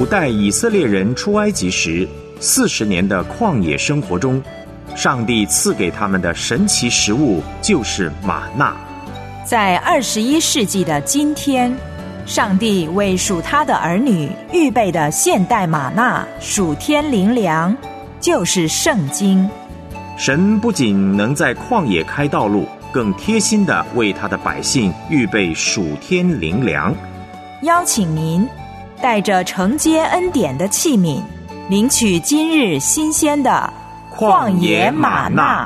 古代以色列人出埃及时40年的旷野生活中，上帝赐给他们的神奇食物就是玛纳。 在21世纪的今天，上帝为属他的儿女预备的现代玛纳属天灵粮，就是圣经。 神不仅能在旷野开道路，更贴心地为他的百姓预备属天灵粮。 邀请您带着承接恩典的器皿，领取今日新鲜的旷野玛纳。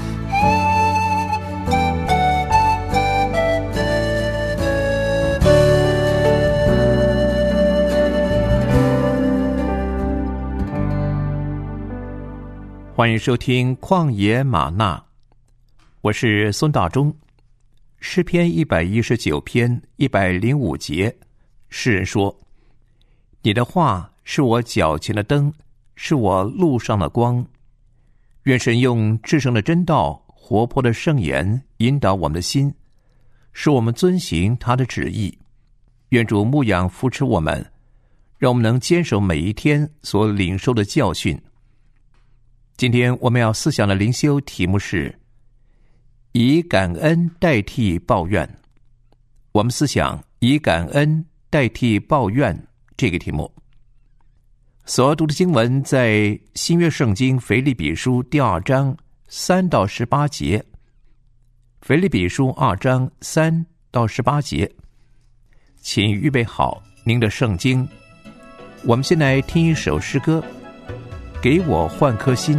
欢迎收听旷野玛纳，我是孙大中。诗篇119篇105节，诗人说：你的话是我脚前的灯，是我路上的光。愿神用至圣的真道、活泼的圣言引导我们的心，使我们遵行他的旨意。愿主牧养扶持我们，让我们能坚守每一天所领受的教训。今天我们要思想的灵修题目是以感恩代替抱怨。我们思想以感恩代替抱怨这个题目。所要读的经文在新约圣经腓立比书第2章3到18节。腓立比书2章3到18节，请预备好您的圣经。我们先来听一首诗歌，给我换颗心。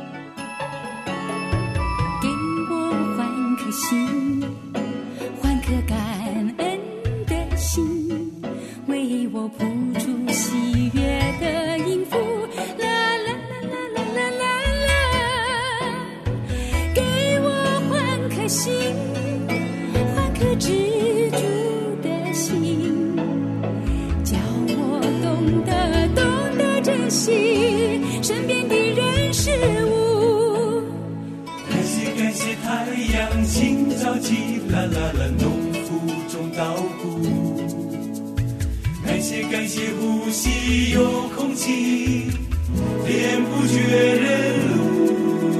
给我换颗心，换颗感恩的心，为我谱出喜悦的音符，啦啦啦啦啦啦啦。给我换颗心，换颗知足的心，叫我懂得珍惜身边的人事物。 感谢太阳清早起，啦啦啦，农夫种稻谷。感谢呼吸有空气，连不绝人路。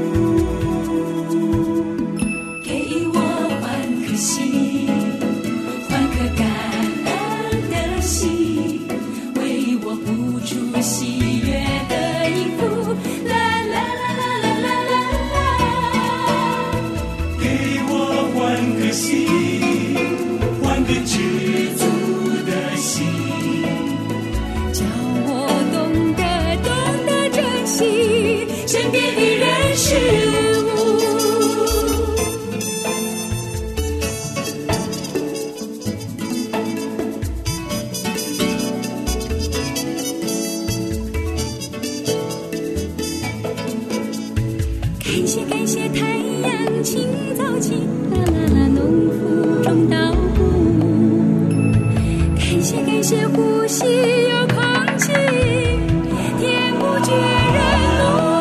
给我换颗心，换颗感恩的心，为我谱出喜悦的音符，啦啦啦啦啦啦啦啦。 给我换颗心，换个知足的心， 叫我懂得珍惜身边的人事物。感谢太阳清早起，啦啦啦，农夫种稻谷。感谢呼吸有空气，天不绝人路。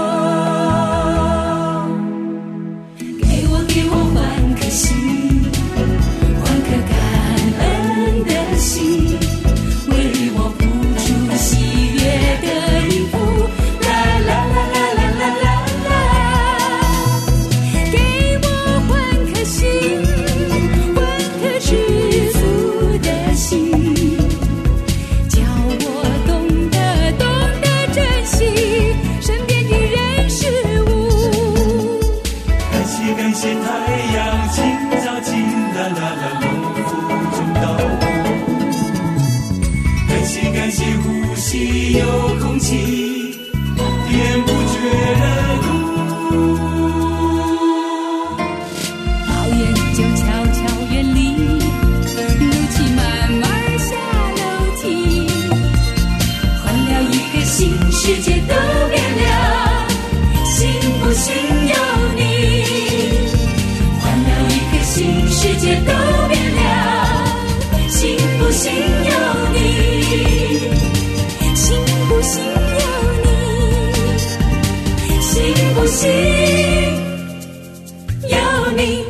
给我换颗心，换颗感恩的心，为我谱出喜悦的音符，啦啦啦啦啦啦啦啦。给我换颗心，换颗知足的心，叫我懂得珍惜身边的人事物。 感谢太阳清早起，啦啦啦，农夫种稻谷。感谢呼吸有空气，天不绝人路。 抱怨就悄悄远离，怒气慢慢下楼梯，换了一个新世界都变了，信不信由你。换了一个新世界都变了，信不信由你。信不信由你，信不信由你。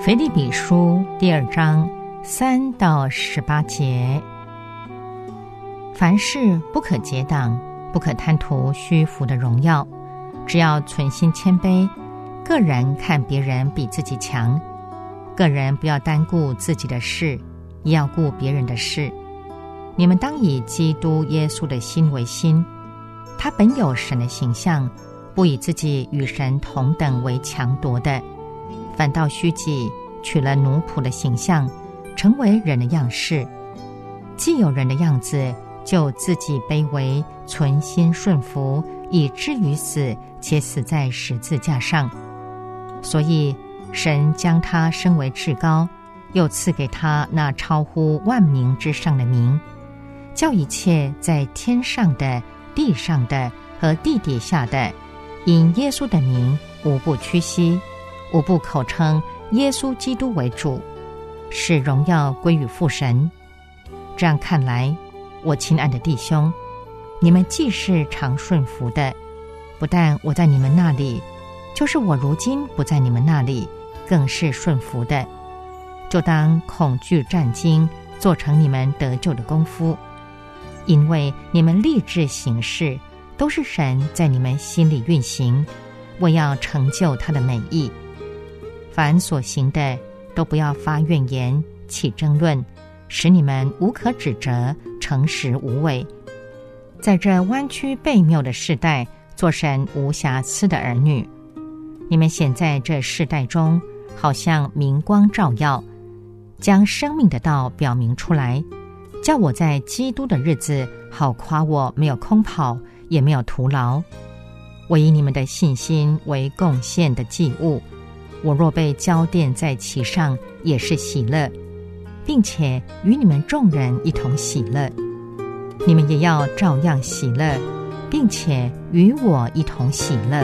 腓立比书2章3到18节，凡事不可结党，不可贪图虚浮的荣耀，只要存心谦卑，个人看别人比自己强，个人不要单顾自己的事，也要顾别人的事。你们当以基督耶稣的心为心，他本有神的形象，不以自己与神同等为强夺的，反倒虚己，取了奴仆的形象，成为人的样式。既有人的样子，就自己卑微，存心顺服，以至于死，且死在十字架上。所以神将他升为至高，又赐给他那超乎万名之上的名，叫一切在天上的、地上的和地底下的，因耶稣的名无不屈膝，无不口称耶稣基督为主，使荣耀归于父神。这样看来，我亲爱的弟兄，你们既是常顺服的，不但我在你们那里，就是我如今不在你们那里，更是顺服的，就当恐惧战兢，做成你们得救的功夫。因为你们立志行事，都是神在你们心里运行，为要成就他的美意。凡所行的，都不要发怨言，起争论，使你们无可指责，诚实无伪。在这弯曲悖谬的世代，做神无瑕疵的儿女。你们显在这世代中，好像明光照耀，将生命的道表明出来，叫我在基督的日子好夸我没有空跑，也没有徒劳。我以你们的信心为贡献的祭物，我若被浇奠在其上，也是喜乐，并且与你们众人一同喜乐。你们也要照样喜乐，并且与我一同喜乐。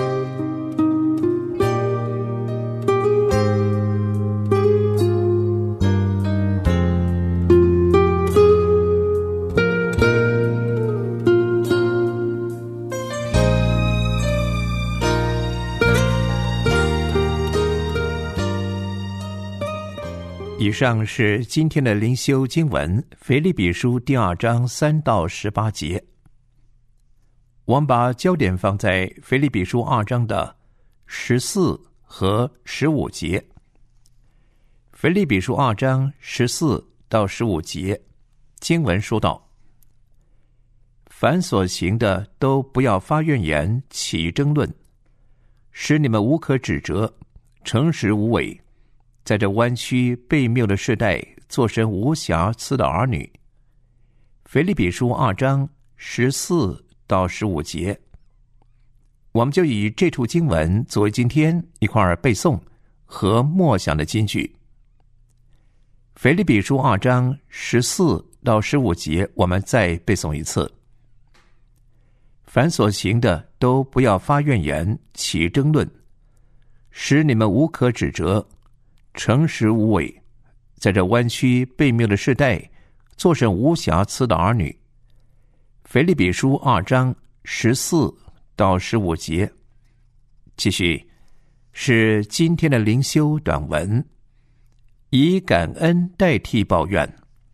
以上是今天的灵修经文，腓立比书2章3到18节。我们把焦点放在腓立比书2章的14和15节。腓立比书2章14到15节，经文说道：凡所行的，都不要发怨言，起争论，使你们无可指责，诚实无伪，在这弯曲悖谬的世代，做神无瑕疵的儿女。腓立比书2章14到15节，我们就以这处经文作为今天一块儿背诵和默想的金句。腓立比书2章14到15节，我们再背诵一次。凡所行的，都不要发怨言，起争论，使你们无可指责，诚实无伪，在这弯曲悖谬的世代，做神无瑕疵的儿女。腓立比书2章14到15节，继续是今天的灵修短文，以感恩代替抱怨。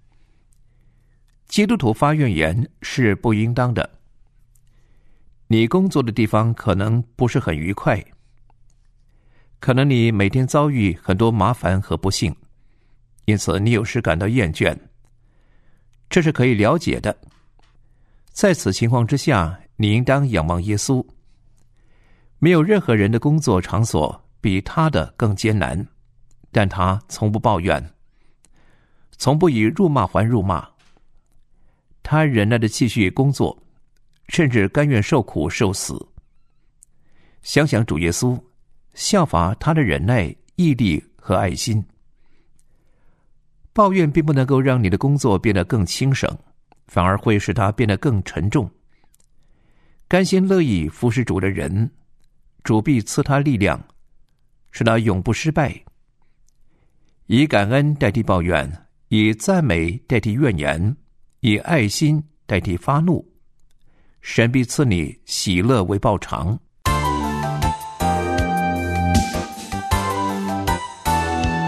基督徒发怨言是不应当的。你工作的地方可能不是很愉快，可能你每天遭遇很多麻烦和不幸，因此你有时感到厌倦，这是可以了解的。在此情况之下，你应当仰望耶稣。没有任何人的工作场所比他的更艰难，但他从不抱怨，从不以辱骂还辱骂。他忍耐地继续工作，甚至甘愿受苦受死。想想主耶稣，效法他的忍耐、毅力和爱心。抱怨并不能够让你的工作变得更轻省，反而会使它变得更沉重。甘心乐意服侍主的人，主必赐他力量，使他永不失败。以感恩代替抱怨，以赞美代替怨言，以爱心代替发怒，神必赐你喜乐为报偿。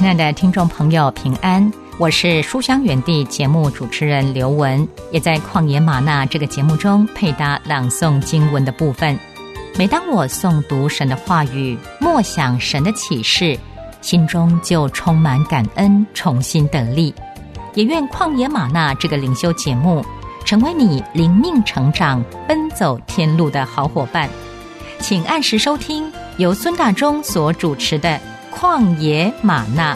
亲爱的听众朋友，平安，我是书香园地节目主持人刘文，也在旷野吗哪这个节目中配搭朗诵经文的部分。每当我诵读神的话语，默想神的启示，心中就充满感恩，重新得力。也愿旷野吗哪这个灵修节目成为你灵命成长、奔走天路的好伙伴。请按时收听由孙大中所主持的旷野吗哪。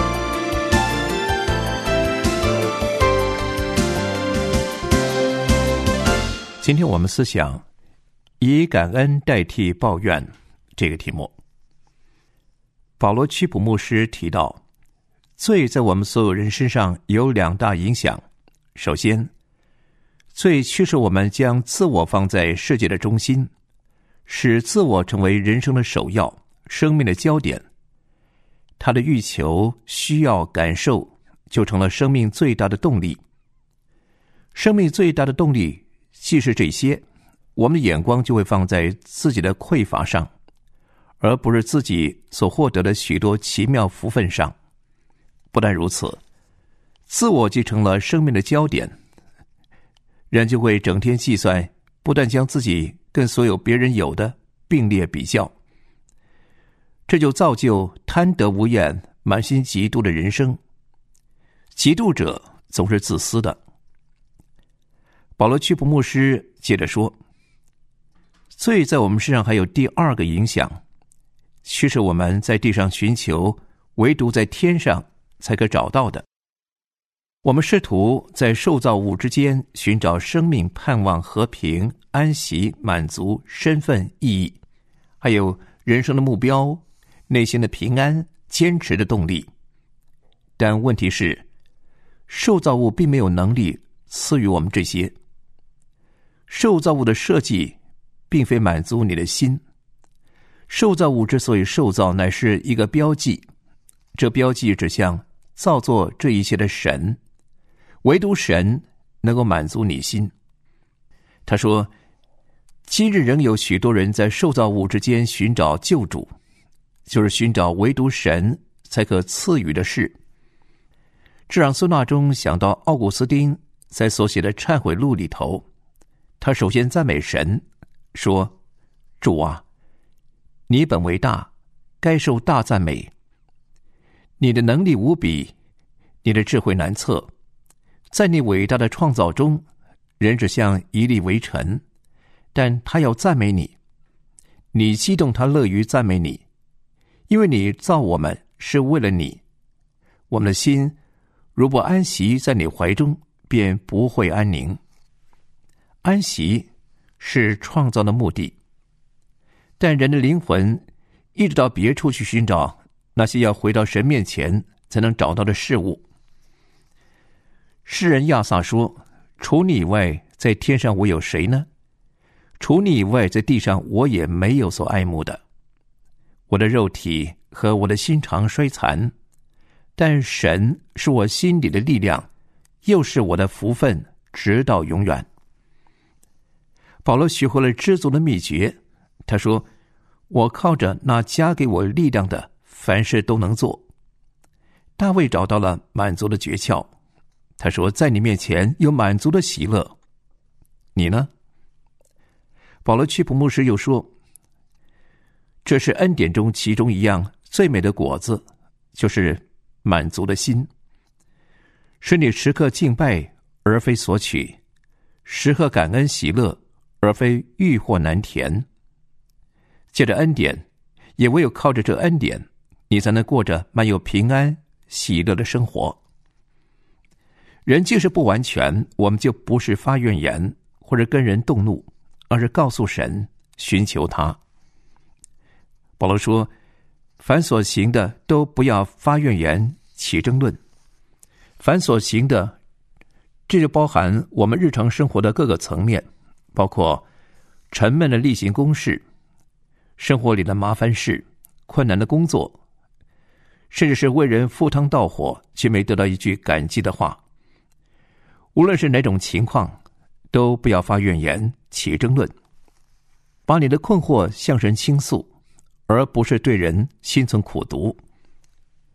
今天我们思想以感恩代替抱怨这个题目。保罗屈普牧师提到，罪在我们所有人身上有两大影响。首先，罪驱使我们将自我放在世界的中心，使自我成为人生的首要、生命的焦点。他的欲求、需要、感受就成了生命最大的动力。生命最大的动力既是这些，我们的眼光就会放在自己的匮乏上，而不是自己所获得的许多奇妙福分上。不但如此，自我既成了生命的焦点，人就会整天计算，不但将自己跟所有别人有的并列比较，这就造就贪得无厌、满心嫉妒的人生。嫉妒者总是自私的。保罗屈普牧师接着说，罪在我们身上还有第二个影响，驱使我们在地上寻求唯独在天上才可找到的。我们试图在受造物之间寻找生命、盼望、和平、安息、满足、身份、意义，还有人生的目标、内心的平安、坚持的动力。但问题是，受造物并没有能力赐予我们这些。受造物的设计并非满足你的心。受造物之所以受造，乃是一个标记，这标记指向造作这一切的神，唯独神能够满足你心。他说，今日仍有许多人在受造物之间寻找救主，就是寻找唯独神才可赐予的事。这让孙大中想到奥古斯丁在所写的忏悔录里头，他首先赞美神，说，主啊，你本为大，该受大赞美。你的能力无比，你的智慧难测。在你伟大的创造中，人只像一粒微尘，但他要赞美你。你激动他乐于赞美你，因为你造我们是为了你。我们的心如不安息在你怀中，便不会安宁。安息是创造的目的，但人的灵魂一直到别处去寻找那些要回到神面前才能找到的事物。诗人亚萨说，除你以外，在天上我有谁呢？除你以外，在地上我也没有所爱慕的。我的肉体和我的心肠衰残，但神是我心里的力量，又是我的福分，直到永远。保罗学会了知足的秘诀，他说，我靠着那加给我力量的，凡事都能做。大卫找到了满足的诀窍，他说，在你面前有满足的喜乐。你呢？保罗屈普牧师又说，这是恩典中其中一样最美的果子，就是满足的心，使你时刻敬拜而非索取，时刻感恩喜乐而非欲壑难填。借着恩典，也唯有靠着这恩典，你才能过着满有平安喜乐的生活。人既是不完全，我们就不是发怨言或者跟人动怒，而是告诉神，寻求他。保罗说，凡所行的都不要发怨言起争论。凡所行的，这就包含我们日常生活的各个层面，包括沉闷的例行公事，生活里的麻烦事，困难的工作，甚至是为人赴汤蹈火却没得到一句感激的话。无论是哪种情况，都不要发怨言起争论，把你的困惑向神倾诉，而不是对人心存苦毒。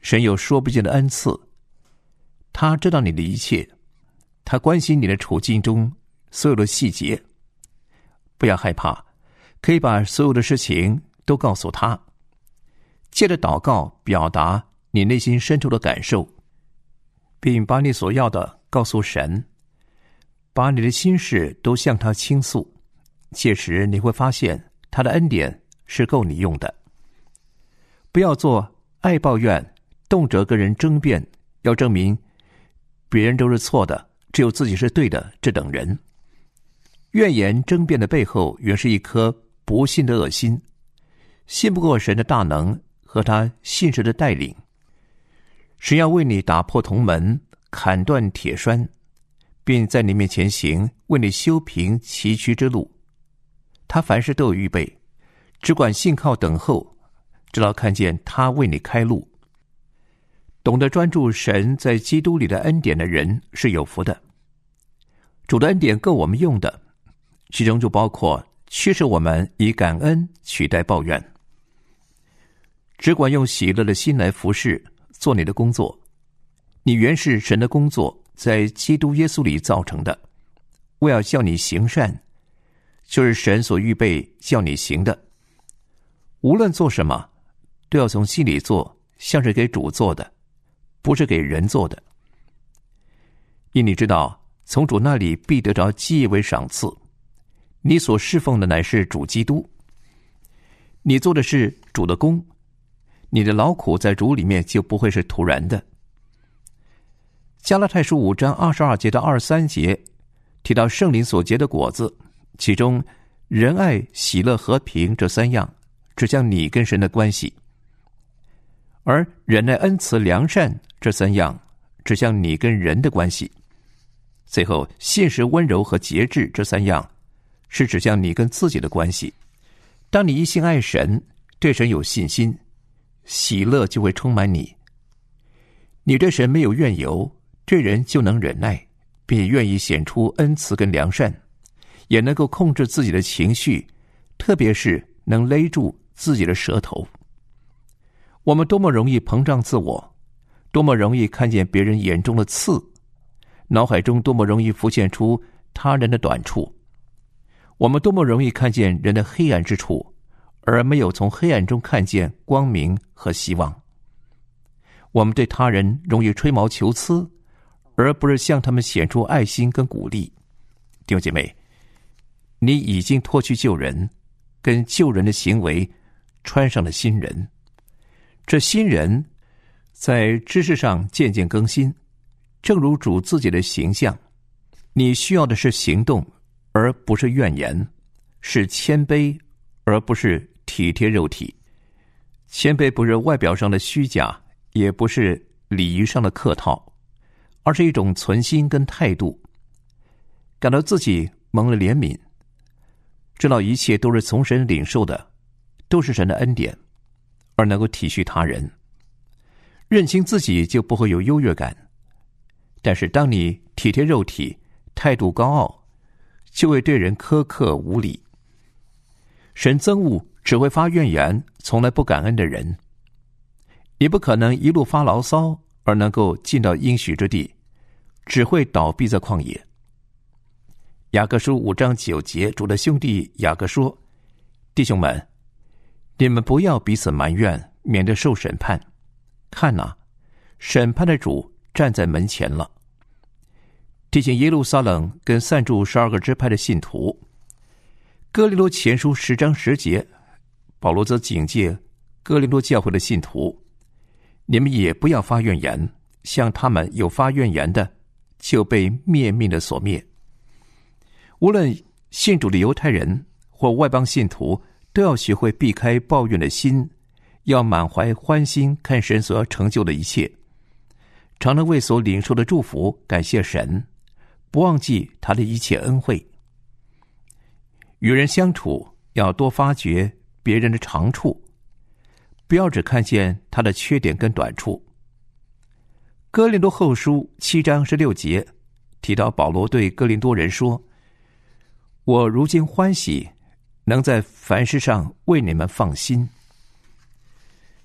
神有说不尽的恩赐，他知道你的一切，他关心你的处境中所有的细节。不要害怕，可以把所有的事情都告诉他，借着祷告表达你内心深处的感受，并把你所要的告诉神，把你的心事都向他倾诉。届时你会发现他的恩典是够你用的。不要做爱抱怨、动辄跟人争辩，要证明别人都是错的，只有自己是对的这等人。怨言争辩的背后原是一颗不信的恶心，信不过神的大能和他信实的带领。神要为你打破铜门，砍断铁栓，并在你面前行，为你修平崎岖之路。他凡事都有预备，只管信靠等候，直到看见他为你开路。懂得专注神在基督里的恩典的人是有福的。主的恩典够我们用的，其中就包括驱使我们以感恩取代抱怨。只管用喜乐的心来服侍，做你的工作。你原是神的工作，在基督耶稣里造成的。我要叫你行善，就是神所预备叫你行的。无论做什么，都要从心里做，像是给主做的，不是给人做的。因你知道，从主那里必得着基业为赏赐。你所侍奉的乃是主基督，你做的是主的工，你的劳苦在主里面就不会是徒然的。加拉太书5章22节到23节提到圣灵所结的果子，其中仁爱、喜乐、和平这3样指向你跟神的关系，而忍耐、恩慈、良善这3样指向你跟人的关系。最后信实、温柔和节制这3样是指向你跟自己的关系。当你一心爱神，对神有信心，喜乐就会充满你。你对神没有怨尤，对人就能忍耐，并也愿意显出恩慈跟良善，也能够控制自己的情绪，特别是能勒住自己的舌头。我们多么容易膨胀自我，多么容易看见别人眼中的刺，脑海中多么容易浮现出他人的短处。我们多么容易看见人的黑暗之处，而没有从黑暗中看见光明和希望。我们对他人容易吹毛求疵，而不是向他们显出爱心跟鼓励。弟兄姐妹，你已经脱去旧人，跟旧人的行为穿上了新人。这新人在知识上渐渐更新，正如主自己的形象。你需要的是行动，而不是怨言，是谦卑，而不是体贴肉体。谦卑不是外表上的虚假，也不是礼仪上的客套，而是一种存心跟态度，感到自己蒙了怜悯，知道一切都是从神领受的，都是神的恩典，而能够体恤他人。认清自己就不会有优越感，但是当你体贴肉体，态度高傲，就会对人苛刻无理。神憎恶只会发怨言，从来不感恩的人。你不可能一路发牢骚而能够进到应许之地，只会倒闭在旷野。雅各书5章9节，主的兄弟雅各说：弟兄们，你们不要彼此埋怨，免得受审判。看哪，审判的主站在门前了。提醒耶路撒冷跟散住12个支派的信徒。哥林多前书10章10节，保罗则警戒哥林多教会的信徒：你们也不要发怨言，像他们有发怨言的，就被灭命的所灭。无论信主的犹太人或外邦信徒，都要学会避开抱怨的心，要满怀欢心看神所要成就的一切，常能为所领受的祝福感谢神，不忘记他的一切恩惠。与人相处要多发掘别人的长处，不要只看见他的缺点跟短处。哥林多后书7章16节提到保罗对哥林多人说：我如今欢喜，能在凡事上为你们放心。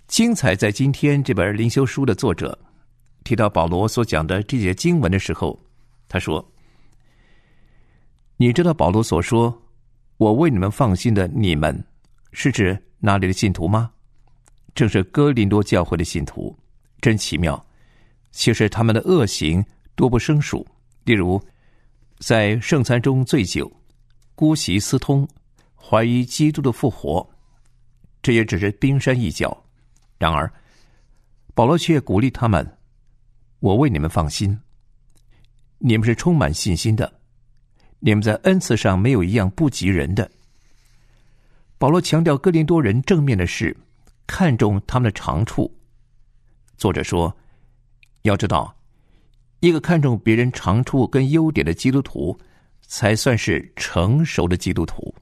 精彩在今天这本灵修书的作者提到保罗所讲的这些经文的时候，他说：你知道保罗所说我为你们放心的你们是指哪里的信徒吗？正是哥林多教会的信徒。真奇妙，其实他们的恶行多不胜数，例如在圣餐中醉酒，姑息私通，怀疑基督的复活，这也只是冰山一角。然而保罗却鼓励他们，我为你们放心，你们是充满信心的，你们在恩赐上没有一样不及人的。保罗强调哥林多人正面的事，看重他们的长处。作者说，要知道，一个看重别人长处跟优点的基督徒，才算是成熟的基督徒。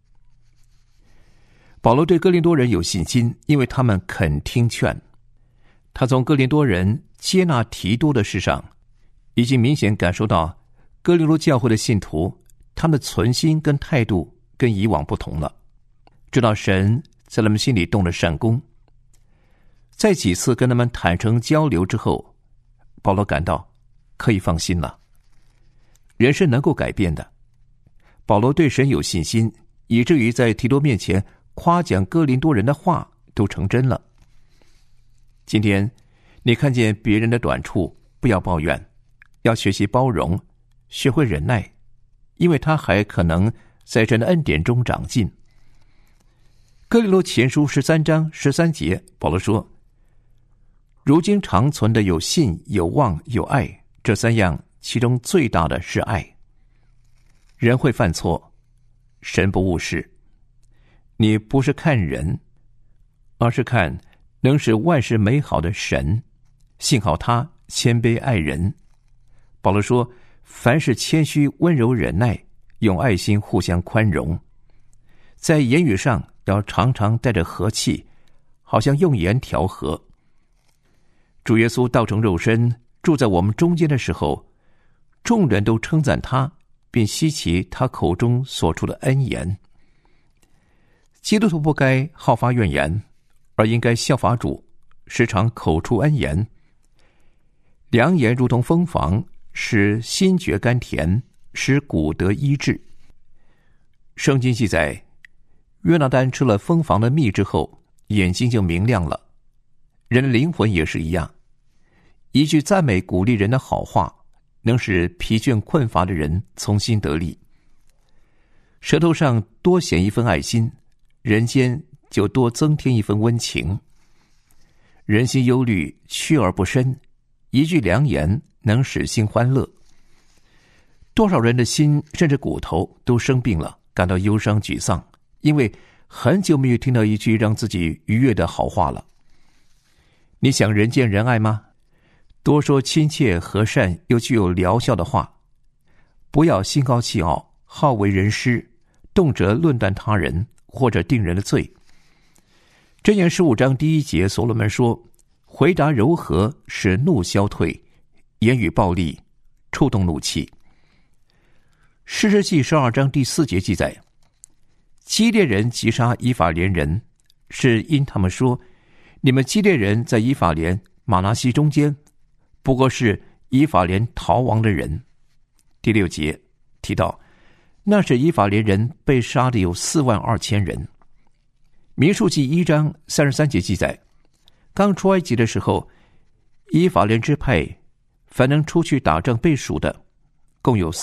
保罗对哥林多人有信心，因为他们肯听劝。他从哥林多人接纳提多的事上，已经明显感受到哥林多教会的信徒，他们的存心跟态度跟以往不同了，知道神在他们心里动了善工。在几次跟他们坦诚交流之后，保罗感到可以放心了。人是能够改变的。保罗对神有信心，以至于在提多面前夸奖哥林多人的话都成真了。今天你看见别人的短处，不要抱怨，要学习包容，学会忍耐，因为他还可能在神的恩典中长进。哥林多前书13章13节，保罗说，如今长存的有信、有望、有爱，这三样，其中最大的是爱。人会犯错，神不误事。你不是看人，而是看能使万事美好的神。幸好他谦卑爱人。保罗说，凡是谦虚、温柔、忍耐，用爱心互相宽容。在言语上要常常带着和气，好像用盐调和。主耶稣道成肉身，住在我们中间的时候，众人都称赞他，并稀奇他口中所出的恩言。基督徒不该好发怨言，而应该效法主，时常口出恩言。良言如同蜂房，使心觉甘甜，使骨得医治。圣经记载，约拿单吃了蜂房的蜜之后，眼睛就明亮了。人的灵魂也是一样，一句赞美鼓励人的好话，能使疲倦困乏的人重新得力。舌头上多显一份爱心，人间就多增添一份温情。人心忧虑，屈而不伸，一句良言能使心欢乐。多少人的心甚至骨头都生病了，感到忧伤沮丧，因为很久没有听到一句让自己愉悦的好话了。你想人见人爱吗？多说亲切和善又具有疗效的话，不要心高气傲，好为人师，动辄论断他人，或者定人的罪。箴言15章1节，所罗门说，回答柔和，使怒消退，言语暴力，触动怒气。士师记12章4节记载，基列人击杀以法莲人，是因他们说，你们基列人在以法莲、玛拿西中间，不过是以法莲逃亡的人。第6节提到，那时以法莲人被杀的有42000人。民数记1章33节记载，刚出埃及的时候，以法莲支派凡能出去打仗被数的，共有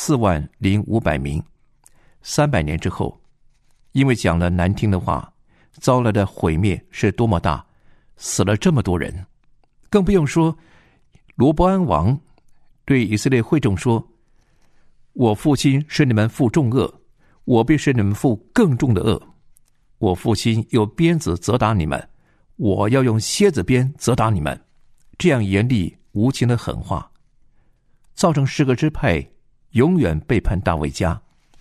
40500名。300年之后，因为讲了难听的话，遭来的毁灭是多么大，死了这么多人。更不用说罗伯安王对以色列会众说，我父亲使你们负重恶，我必使你们负更重的恶。我父亲用鞭子责打你们，我要用蝎子鞭责打你们。这样严厉无情的狠话，造成10个支派永远背叛大卫家。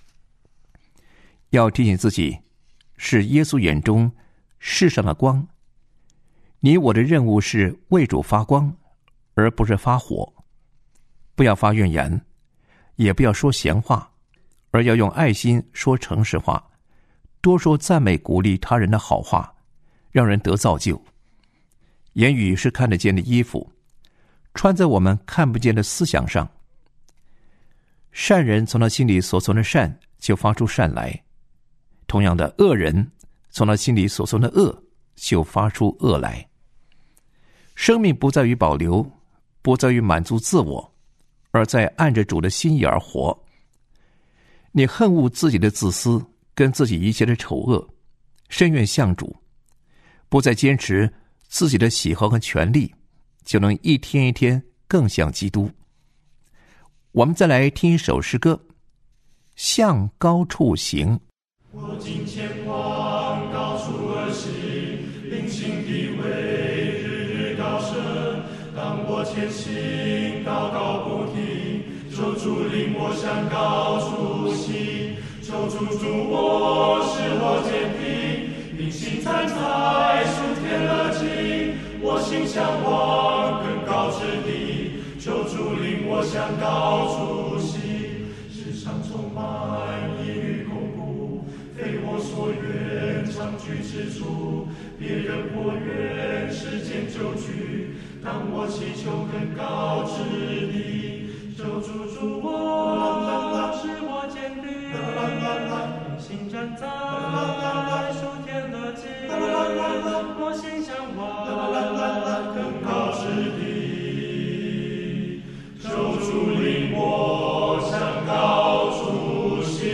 要提醒自己，是耶稣眼中世上的光。你我的任务是为主发光，而不是发火。不要发怨言，也不要说闲话，而要用爱心说诚实话，多说赞美鼓励他人的好话，让人得造就。 言语是看得见的衣服，穿在我们看不见的思想上。善人从他心里所存的善就发出善来，同样的，恶人从他心里所存的恶就发出恶来。生命不在于保留，不在于满足自我，而在按着主的心意而活。你恨恶自己的自私跟自己一切的丑恶，深愿向主，不再坚持自己的喜好和权利，就能一天一天更像基督。我们再来听一首诗歌，向高处行。 我今前往高处而行，灵性地位日日高升。当我前行，祷告不停，求主领我向高处行。求主助我，使我坚定，灵性站在属天的境。我心向往更高之地，求主领我向高处行。世上充满疑虑恐怖，非我所愿长居之处。别人或愿世间久居，当我祈求更高之地，求主助我，使我坚定，心站在属天的境。我心向往更高之地，求主领我向高处行。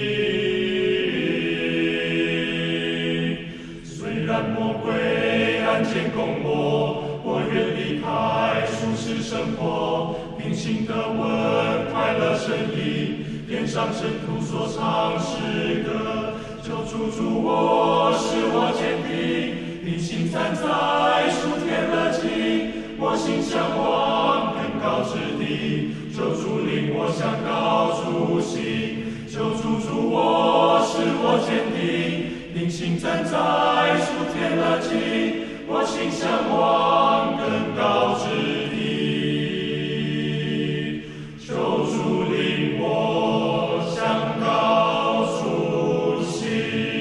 虽然魔鬼暗箭攻我，我愿离开舒适生活，平静地问快乐声音，天上圣徒所唱诗歌。求主助我，使我坚定，灵性站在属天的境。我心向往更高之地，求主领我向高处行。求主助我，使我坚定，灵性站在属天的境。我心向往更高之地，求主领我向高处行。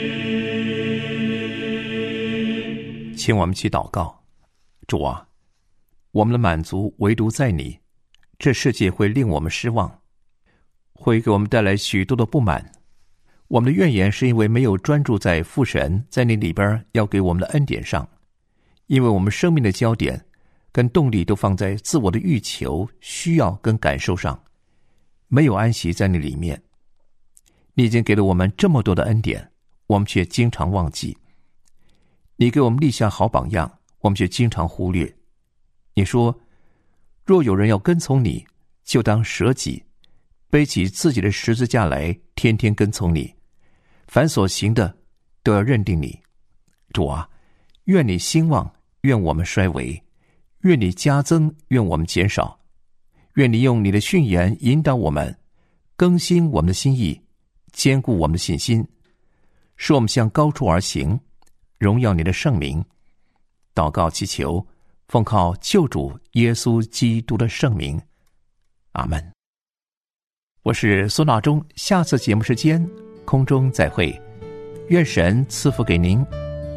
请我们去祷告。主啊，我们的满足唯独在你，这世界会令我们失望，会给我们带来许多的不满。我们的怨言是因为没有专注在父神在你里边要给我们的恩典上，因为我们生命的焦点跟动力都放在自我的欲求、需要跟感受上，没有安息在你里面。你已经给了我们这么多的恩典，我们却经常忘记。你给我们立下好榜样，我们却经常忽略。你说，若有人要跟从你，就当舍己，背起自己的十字架来，天天跟从你。凡所行的，都要认定你。主啊，愿你兴旺，愿我们衰微；愿你加增，愿我们减少。愿你用你的训言引导我们，更新我们的心意，坚固我们的信心，使我们向高处而行，荣耀你的圣名。祷告祈求，奉靠救主耶稣基督的圣名，阿们。我是苏纳中，下次节目时间空中再会，愿神赐福给您。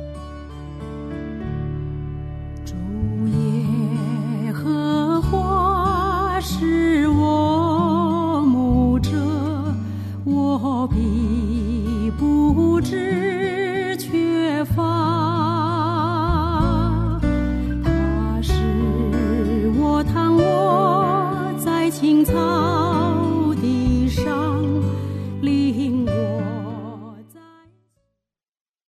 主耶和华是我牧者，我必不致